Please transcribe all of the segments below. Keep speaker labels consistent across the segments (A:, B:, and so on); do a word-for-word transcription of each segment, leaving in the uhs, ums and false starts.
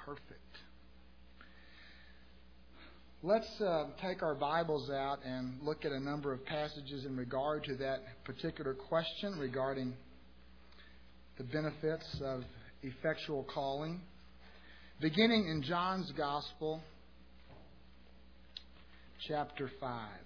A: perfect. Let's uh, take our Bibles out and look at a number of passages in regard to that particular question regarding the benefits of effectual calling. Beginning in John's Gospel, chapter five.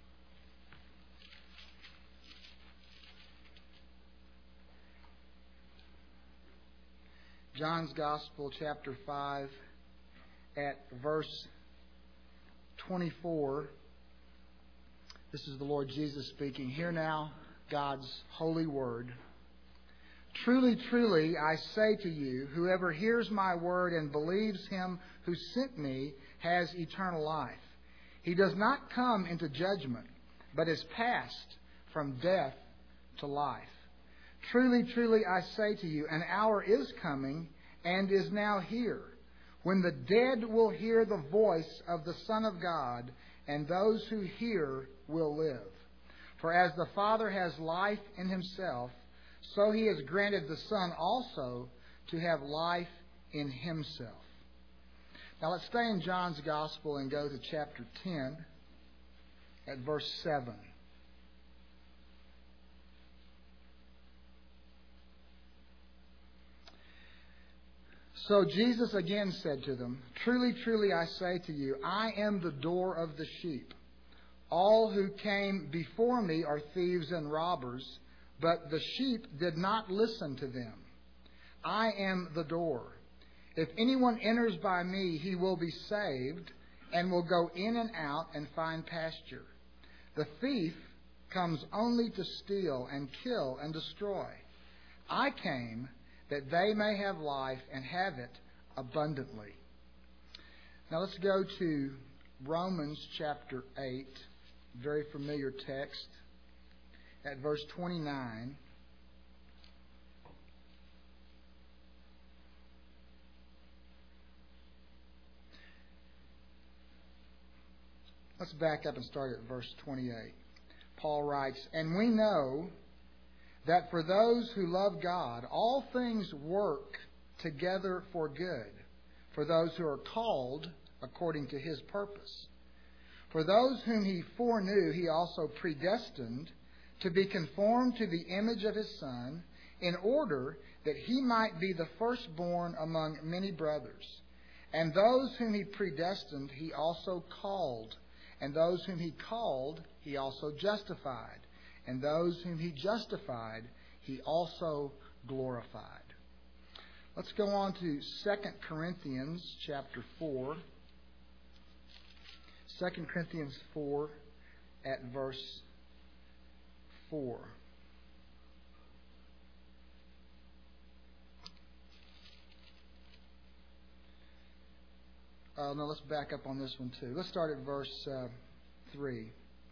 A: John's Gospel, chapter five, at verse twenty-four. This is the Lord Jesus speaking. Hear now God's holy word. Truly, truly, I say to you, whoever hears my word and believes him who sent me has eternal life. He does not come into judgment, but is passed from death to life. Truly, truly, I say to you, an hour is coming and is now here, when the dead will hear the voice of the Son of God, and those who hear will live. For as the Father has life in himself, so he has granted the Son also to have life in himself. Now let's stay in John's Gospel and go to chapter ten at verse seven. So Jesus again said to them, Truly, truly, I say to you, I am the door of the sheep. All who came before me are thieves and robbers, but the sheep did not listen to them. I am the door. If anyone enters by me, he will be saved, and will go in and out and find pasture. The thief comes only to steal and kill and destroy. I came that they may have life and have it abundantly. Now let's go to Romans chapter eight, very familiar text, at verse twenty-nine. Let's back up and start at verse twenty-eight. Paul writes, And we know that for those who love God, all things work together for good, for those who are called according to his purpose. For those whom he foreknew, he also predestined to be conformed to the image of his Son, in order that he might be the firstborn among many brothers. And those whom he predestined, he also called. And those whom he called, he also justified. And those whom he justified, he also glorified. Let's go on to Second Corinthians chapter four. Second Corinthians four at verse four. Uh, no, let's back up on this one too. Let's start at verse uh, three.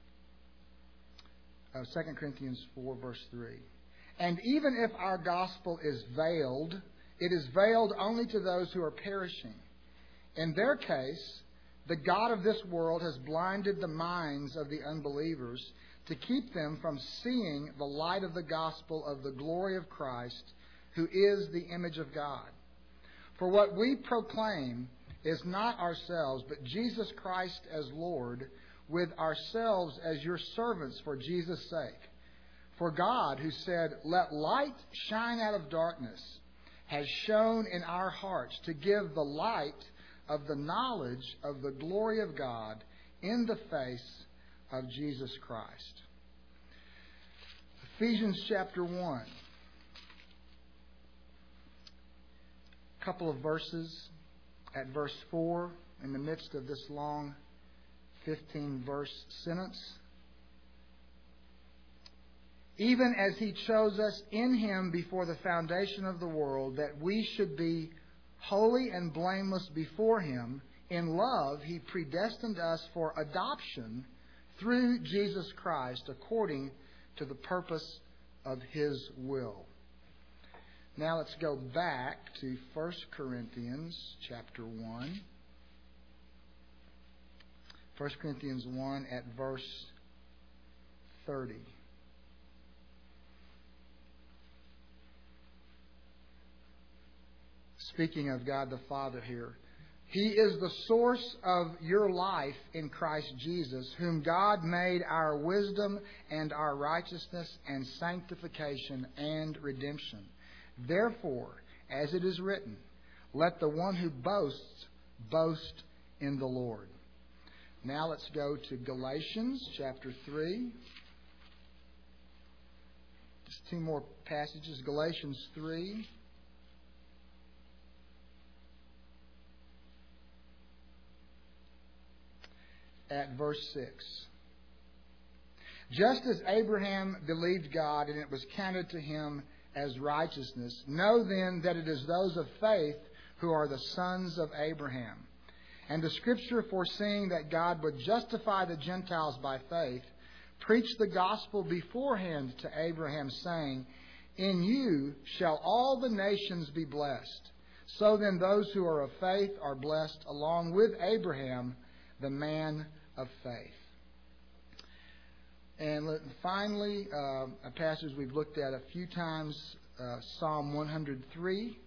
A: Uh, Second Corinthians four, verse three. And even if our gospel is veiled, it is veiled only to those who are perishing. In their case, the God of this world has blinded the minds of the unbelievers to keep them from seeing the light of the gospel of the glory of Christ, who is the image of God. For what we proclaim is not ourselves, but Jesus Christ as Lord, with ourselves as your servants for Jesus' sake. For God, who said, Let light shine out of darkness, has shone in our hearts to give the light of the knowledge of the glory of God in the face of Jesus Christ. Ephesians chapter one. A couple of verses at verse four, in the midst of this long fifteen-verse sentence. Even as he chose us in him before the foundation of the world, that we should be holy and blameless before him, in love he predestined us for adoption through Jesus Christ, according to the purpose of his will. Now let's go back to First Corinthians chapter one. First Corinthians one at verse thirty. speaking of God the Father here. He is the source of your life in Christ Jesus, whom God made our wisdom and our righteousness and sanctification and redemption. Therefore, as it is written, let the one who boasts boast in the Lord. Now let's go to Galatians chapter three. Just two more passages. Galatians three. At verse six. Just as Abraham believed God, and it was counted to him as righteousness, know then that it is those of faith who are the sons of Abraham. And the Scripture, foreseeing that God would justify the Gentiles by faith, preached the gospel beforehand to Abraham, saying, in you shall all the nations be blessed. So then those who are of faith are blessed along with Abraham, the man of faith. And finally, uh, a passage we've looked at a few times, uh, Psalm one hundred three,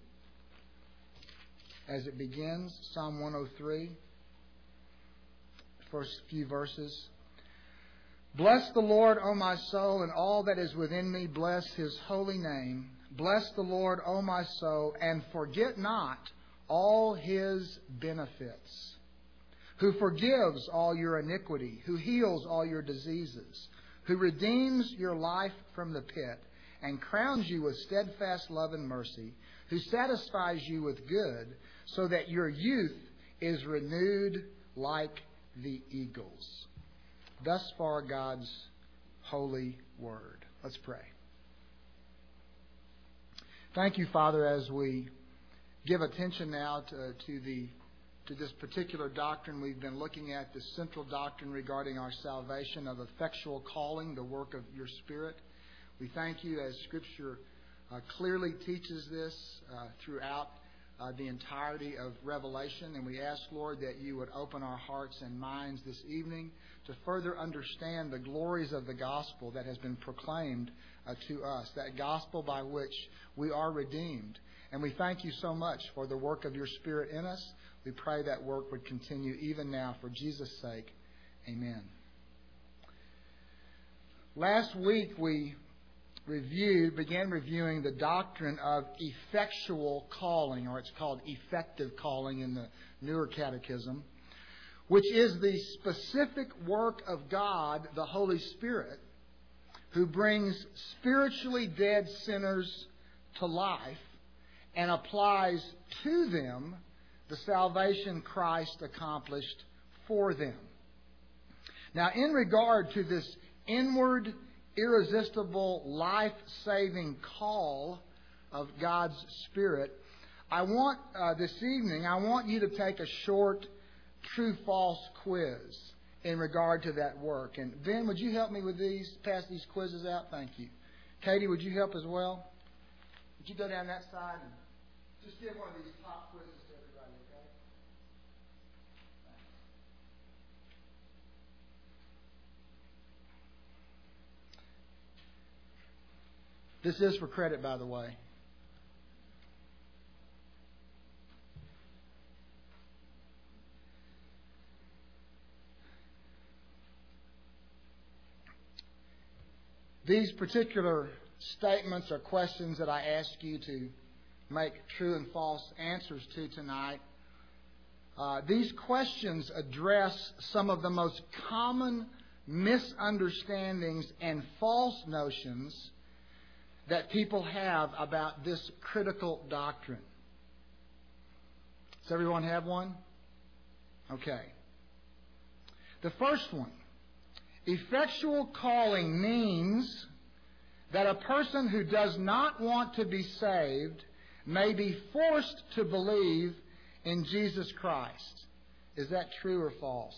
A: as it begins, Psalm one oh three, first few verses. Bless the Lord, O my soul, and all that is within me, bless His holy name. Bless the Lord, O my soul, and forget not all His benefits, who forgives all your iniquity, who heals all your diseases, who redeems your life from the pit, and crowns you with steadfast love and mercy, who satisfies you with good, so that your youth is renewed like the eagles. Thus far, God's holy word. Let's pray. Thank you, Father, as we give attention now to, to the to this particular doctrine we've been looking at, this central doctrine regarding our salvation of effectual calling, the work of your Spirit. We thank you as Scripture uh, clearly teaches this uh, throughout uh, the entirety of Revelation. And we ask, Lord, that you would open our hearts and minds this evening to further understand the glories of the gospel that has been proclaimed uh, to us, that gospel by which we are redeemed. And we thank you so much for the work of your Spirit in us. We pray that work would continue even now for Jesus' sake. Amen. Last week we reviewed, began reviewing the doctrine of effectual calling, or it's called effective calling in the newer catechism, which is the specific work of God, the Holy Spirit, who brings spiritually dead sinners to life and applies to them the salvation Christ accomplished for them. Now, in regard to this inward, irresistible, life-saving call of God's Spirit, I want, uh, this evening, I want you to take a short true-false quiz in regard to that work. And Ben, would you help me with these? Pass these quizzes out? Thank you. Katie, would you help as well? Would you go down that side and just give one of these pop quizzes to everybody, okay? This is for credit, by the way. These particular statements or questions that I ask you to make true and false answers to tonight, uh, these questions address some of the most common misunderstandings and false notions that people have about this critical doctrine. Does everyone have one? Okay. The first one. Effectual calling means that a person who does not want to be saved may be forced to believe in Jesus Christ. Is that true or false?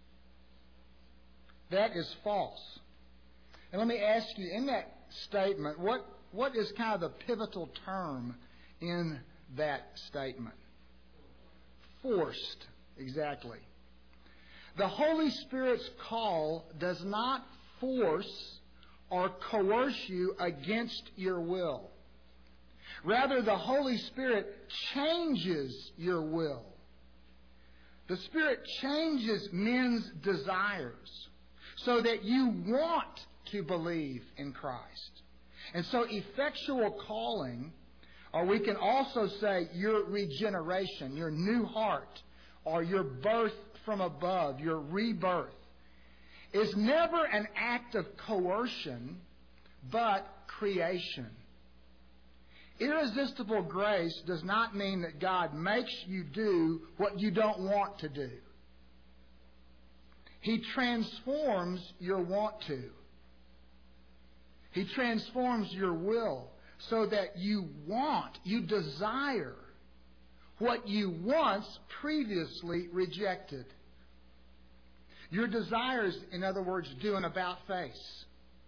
A: That is false. And let me ask you, in that statement, what, what is kind of the pivotal term in that statement? Forced. Exactly. The Holy Spirit's call does not force or coerce you against your will. Rather, the Holy Spirit changes your will. The Spirit changes men's desires so that you want to believe in Christ. And so effectual calling, or we can also say your regeneration, your new heart, or your birth from above, your rebirth, is never an act of coercion, but creation. Irresistible grace does not mean that God makes you do what you don't want to do. He transforms your want to. He transforms your will so that you want, you desire what you once previously rejected. Your desires, in other words, do an about face.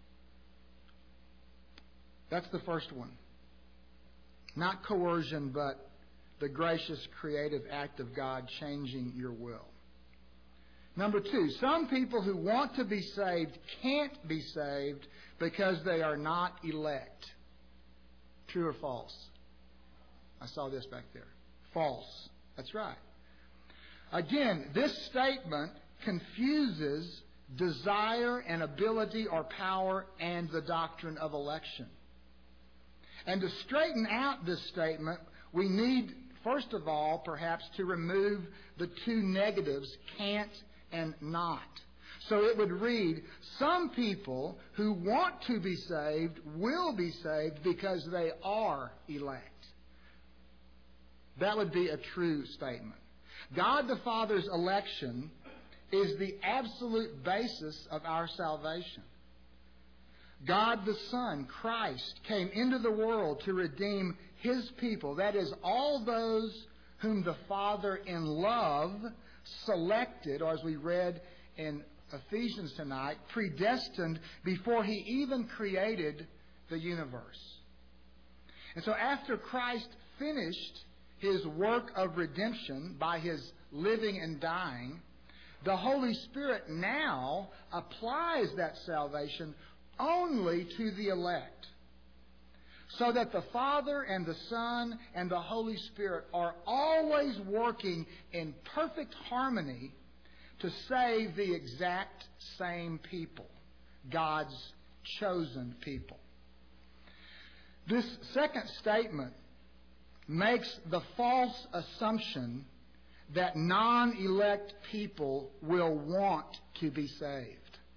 A: That's the first one. Not coercion, but the gracious, creative act of God changing your will. Number two, some people who want to be saved can't be saved because they are not elect. True or false? I saw this back there. False. That's right. Again, this statement confuses desire and ability or power and the doctrine of election. And to straighten out this statement, we need, first of all, perhaps to remove the two negatives, can't and not. So it would read, some people who want to be saved will be saved because they are elect. That would be a true statement. God the Father's election is the absolute basis of our salvation. God the Son, Christ, came into the world to redeem His people. That is, all those whom the Father in love selected, or as we read in Ephesians tonight, predestined before He even created the universe. And so after Christ finished His work of redemption by His living and dying, the Holy Spirit now applies that salvation only to the elect, so that the Father and the Son and the Holy Spirit are always working in perfect harmony to save the exact same people, God's chosen people. This second statement makes the false assumption that non-elect people will want to be saved.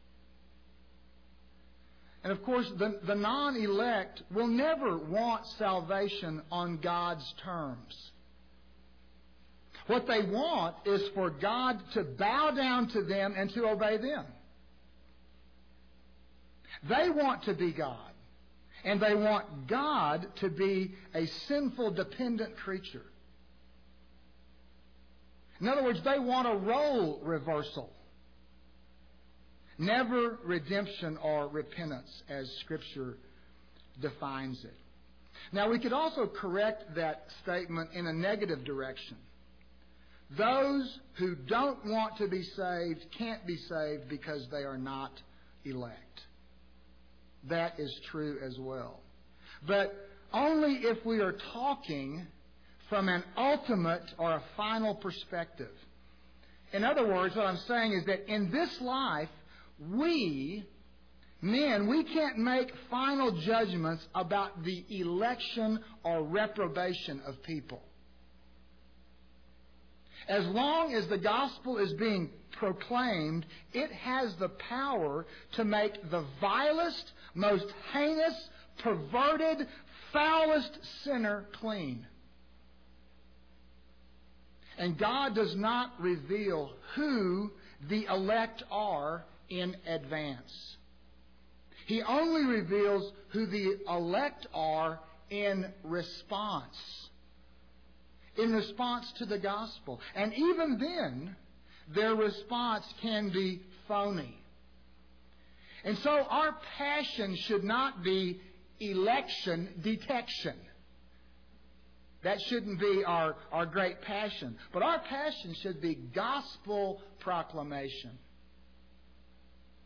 A: And of course, the, the non-elect will never want salvation on God's terms. What they want is for God to bow down to them and to obey them. They want to be God. And they want God to be a sinful, dependent creature. In other words, they want a role reversal. Never redemption or repentance, as Scripture defines it. Now, we could also correct that statement in a negative direction. Those who don't want to be saved can't be saved because they are not elect. That is true as well. But only if we are talking from an ultimate or a final perspective. In other words, what I'm saying is that in this life, we, men, we can't make final judgments about the election or reprobation of people. As long as the gospel is being proclaimed, it has the power to make the vilest, most heinous, perverted, foulest sinner clean. And God does not reveal who the elect are in advance. He only reveals who the elect are in response. In response to the gospel. And even then, their response can be phony. And so our passion should not be election detection. That shouldn't be our, our great passion. But our passion should be gospel proclamation.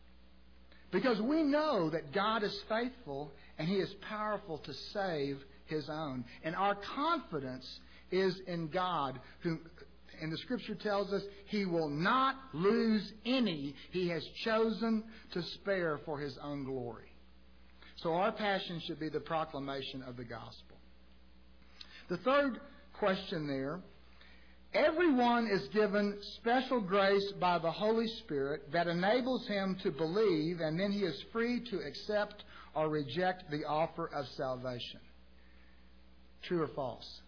A: Because we know that God is faithful and He is powerful to save His own. And our confidence is in God, who, and the Scripture tells us, He will not lose any He has chosen to spare for His own glory. So our passion should be the proclamation of the gospel. The third question there, everyone is given special grace by the Holy Spirit that enables him to believe, and then he is free to accept or reject the offer of salvation. True or false?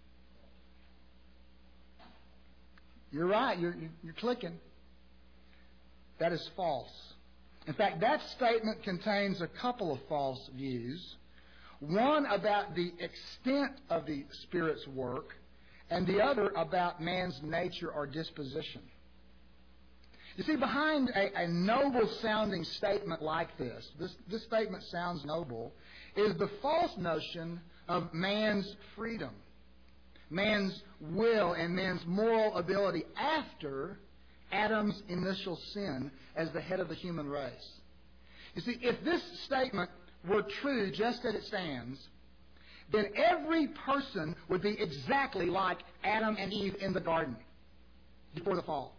A: You're right. You're, you're clicking. That is false. In fact, that statement contains a couple of false views. One about the extent of the Spirit's work, and the other about man's nature or disposition. You see, behind a, a noble-sounding statement like this, this, this statement sounds noble, is the false notion of man's freedom, man's will, and man's moral ability after Adam's initial sin as the head of the human race. You see, if this statement were true just as it stands, then every person would be exactly like Adam and Eve in the garden before the fall.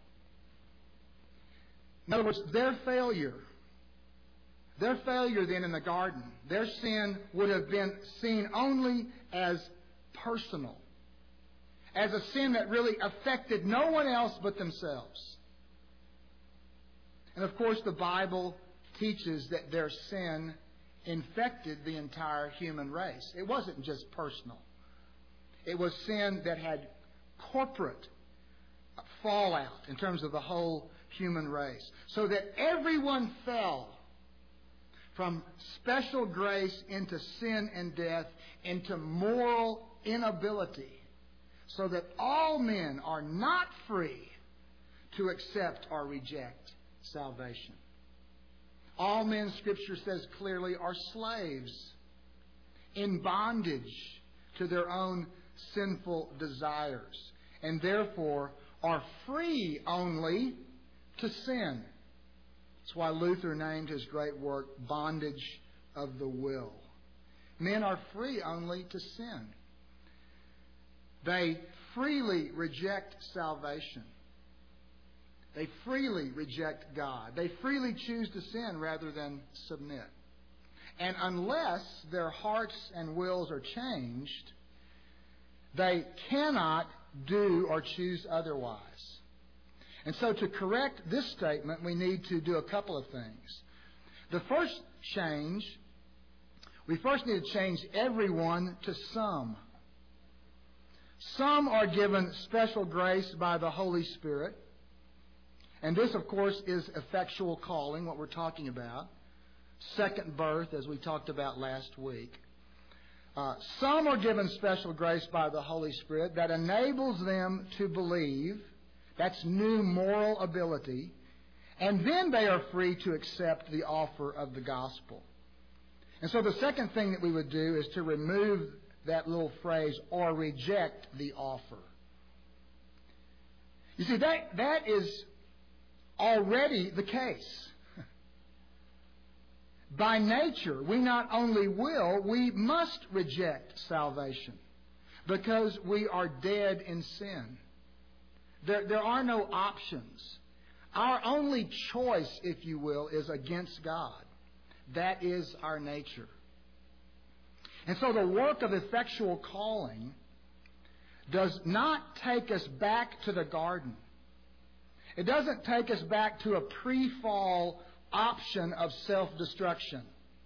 A: In other words, their failure, their failure then in the garden, their sin would have been seen only as personal, as a sin that really affected no one else but themselves. And of course, the Bible teaches that their sin infected the entire human race. It wasn't just personal. It was sin that had corporate fallout in terms of the whole human race. So that everyone fell from special grace into sin and death, into moral inability, so that all men are not free to accept or reject salvation. All men, Scripture says clearly, are slaves in bondage to their own sinful desires, and therefore are free only to sin. That's why Luther named his great work Bondage of the Will. Men are free only to sin. They freely reject salvation. They freely reject God. They freely choose to sin rather than submit. And unless their hearts and wills are changed, they cannot do or choose otherwise. And so to correct this statement, we need to do a couple of things. The first change, we first need to change everyone to some. Some are given special grace by the Holy Spirit. And this, of course, is effectual calling, what we're talking about. Second birth, as we talked about last week. Uh, some are given special grace by the Holy Spirit that enables them to believe. That's new moral ability. And then they are free to accept the offer of the gospel. And so the second thing that we would do is to remove that little phrase, or reject the offer. You see, that that is already the case. By nature, we not only will, we must reject salvation because we are dead in sin. There, there are no options. Our only choice, if you will, is against God. That is our nature. And so the work of effectual calling does not take us back to the garden. It doesn't take us back to a pre-fall option of self-destruction.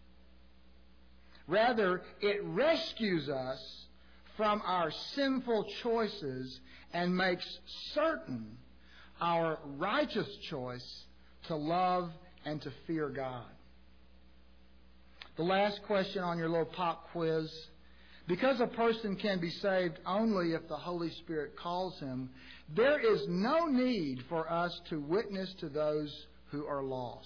A: Rather, it rescues us from our sinful choices and makes certain our righteous choice to love and to fear God. The last question on your little pop quiz. Because a person can be saved only if the Holy Spirit calls him, there is no need for us to witness to those who are lost.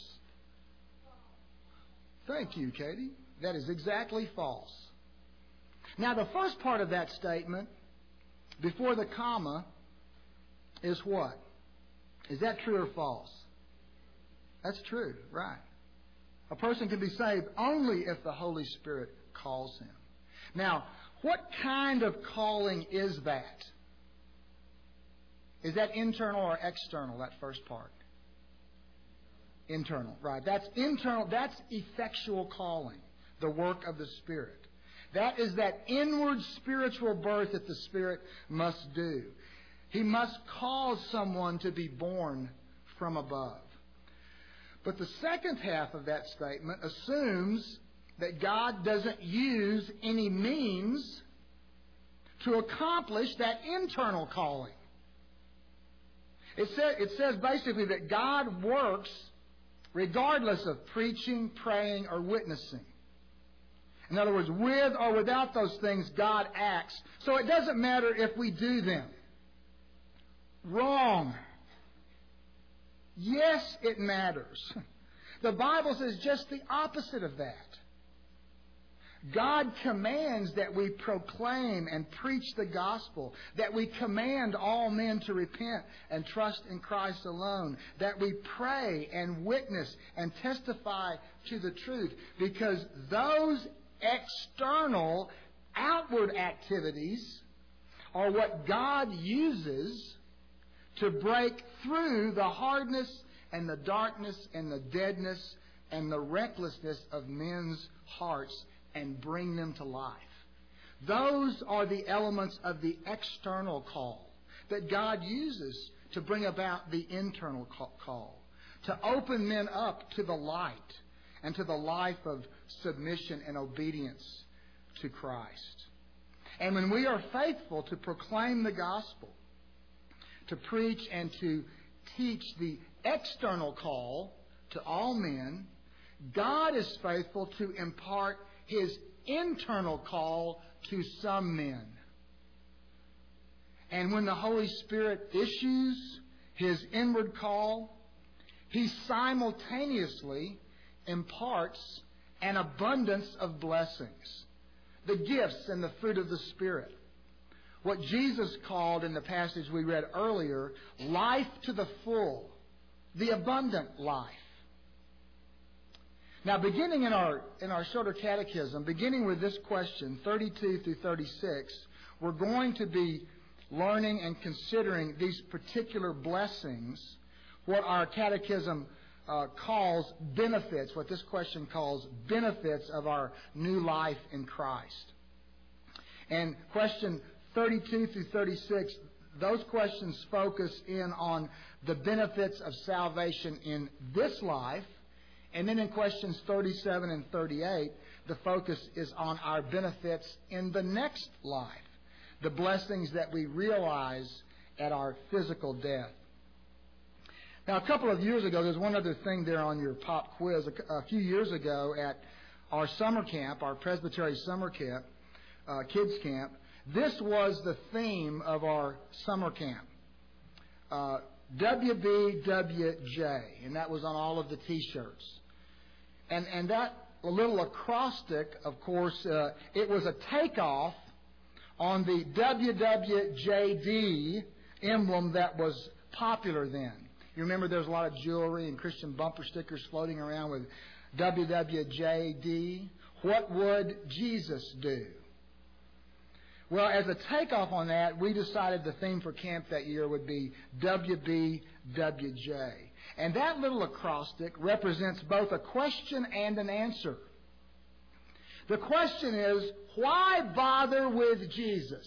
A: Thank you, Katie. That is exactly false. Now, the first part of that statement, before the comma, is what? Is that true or false? That's true, right. A person can be saved only if the Holy Spirit calls him. Now, What kind of calling is that? Is that internal or external, that first part? Internal, right. That's internal. That's effectual calling, the work of the Spirit. That is that inward spiritual birth that the Spirit must do. He must cause someone to be born from above. But the second half of that statement assumes that God doesn't use any means to accomplish that internal calling. It says, it says basically that God works regardless of preaching, praying, or witnessing. In other words, with or without those things, God acts. So it doesn't matter if we do them. Wrong. Yes, it matters. The Bible says just the opposite of that. God commands that we proclaim and preach the gospel, that we command all men to repent and trust in Christ alone, that we pray and witness and testify to the truth, because those external, outward activities are what God uses to break through the hardness and the darkness and the deadness and the recklessness of men's hearts and bring them to life. Those are the elements of the external call that God uses to bring about the internal call, to open men up to the light and to the life of submission and obedience to Christ. And when we are faithful to proclaim the gospel, to preach and to teach the external call to all men, God is faithful to impart His internal call to some men. And when the Holy Spirit issues His inward call, He simultaneously imparts an abundance of blessings, the gifts and the fruit of the Spirit. What Jesus called in the passage we read earlier, life to the full, the abundant life. Now, beginning in our in our shorter catechism, beginning with this question, thirty-two through thirty-six, we're going to be learning and considering these particular blessings, what our catechism uh, calls benefits, what this question calls benefits of our new life in Christ. And question thirty-two through thirty-six, those questions focus in on the benefits of salvation in this life. And then in questions thirty-seven and thirty-eight, the focus is on our benefits in the next life, the blessings that we realize at our physical death. Now, a couple of years ago, there's one other thing there on your pop quiz. A, a few years ago at our summer camp, our Presbytery summer camp, uh, kids camp, this was the theme of our summer camp. Uh, W B W J, and that was on all of the T-shirts. And and that little acrostic, of course, uh, it was a takeoff on the W W J D emblem that was popular then. You remember there was a lot of jewelry and Christian bumper stickers floating around with W W J D. What would Jesus do? Well, as a takeoff on that, we decided the theme for camp that year would be W B W J. And that little acrostic represents both a question and an answer. The question is, why bother with Jesus?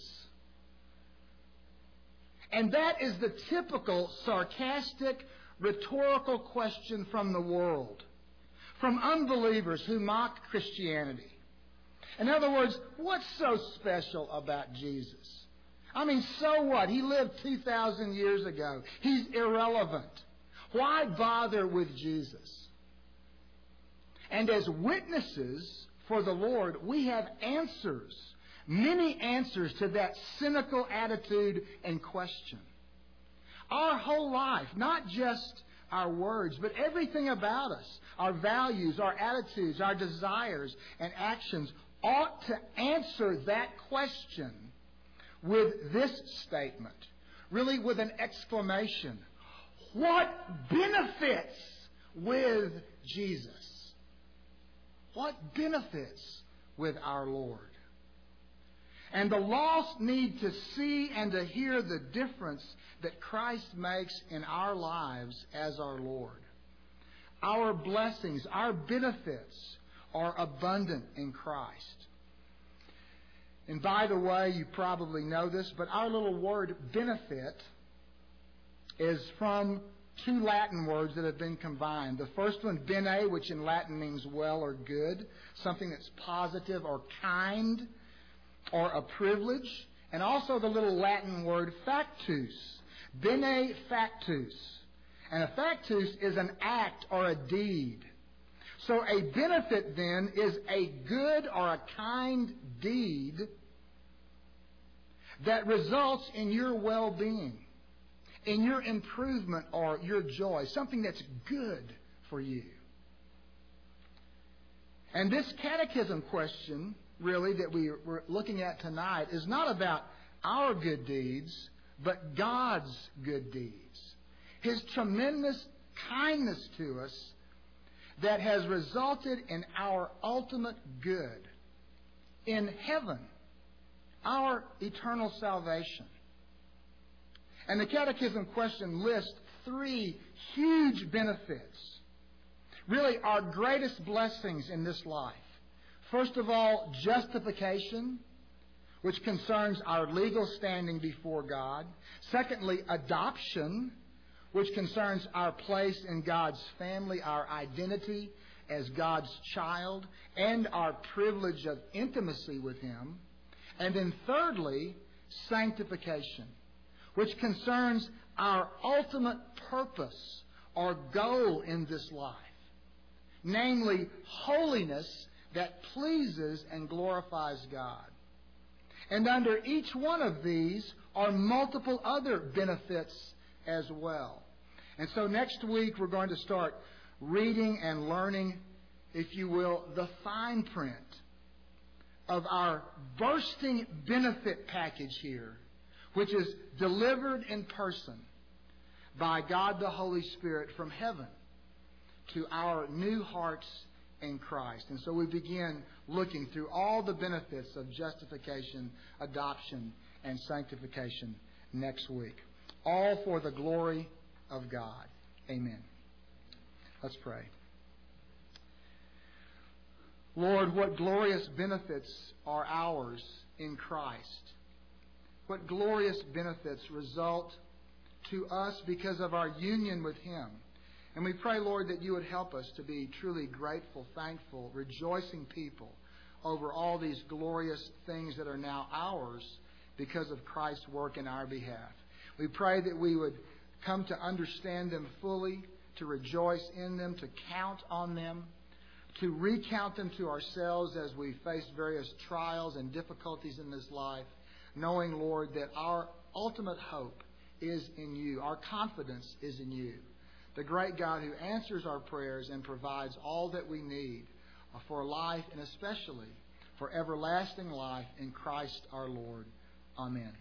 A: And that is the typical sarcastic, rhetorical question from the world, from unbelievers who mock Christianity. In other words, what's so special about Jesus? I mean, so what? He lived two thousand years ago. He's irrelevant. Why bother with Jesus? And as witnesses for the Lord, we have answers, many answers to that cynical attitude and question. Our whole life, not just our words, but everything about us, our values, our attitudes, our desires and actions ought to answer that question with this statement, really with an exclamation. What benefits with Jesus? What benefits with our Lord? And the lost need to see and to hear the difference that Christ makes in our lives as our Lord. Our blessings, our benefits are abundant in Christ. And by the way, you probably know this, but our little word benefit is from two Latin words that have been combined. The first one, bene, which in Latin means well or good, something that's positive or kind or a privilege. And also the little Latin word factus, bene factus. And a factus is an act or a deed. So a benefit then is a good or a kind deed that results in your well-being, in your improvement or your joy, something that's good for you. And this catechism question, really, that we we're looking at tonight is not about our good deeds, but God's good deeds. His tremendous kindness to us that has resulted in our ultimate good in heaven, our eternal salvation. And the catechism question lists three huge benefits, really our greatest blessings in this life. First of all, justification, which concerns our legal standing before God. Secondly, adoption, which concerns our place in God's family, our identity as God's child, and our privilege of intimacy with Him. And then thirdly, sanctification, which concerns our ultimate purpose or goal in this life, namely holiness that pleases and glorifies God. And under each one of these are multiple other benefits as well. And so next week we're going to start reading and learning, if you will, the fine print of our bursting benefit package here, which is delivered in person by God the Holy Spirit from heaven to our new hearts in Christ. And so we begin looking through all the benefits of justification, adoption, and sanctification next week. All for the glory of God. Amen. Let's pray. Lord, what glorious benefits are ours in Christ. What glorious benefits result to us because of our union with Him. And we pray, Lord, that you would help us to be truly grateful, thankful, rejoicing people over all these glorious things that are now ours because of Christ's work in our behalf. We pray that we would come to understand them fully, to rejoice in them, to count on them, to recount them to ourselves as we face various trials and difficulties in this life, knowing, Lord, that our ultimate hope is in you. Our confidence is in you, the great God who answers our prayers and provides all that we need for life and especially for everlasting life in Christ our Lord. Amen.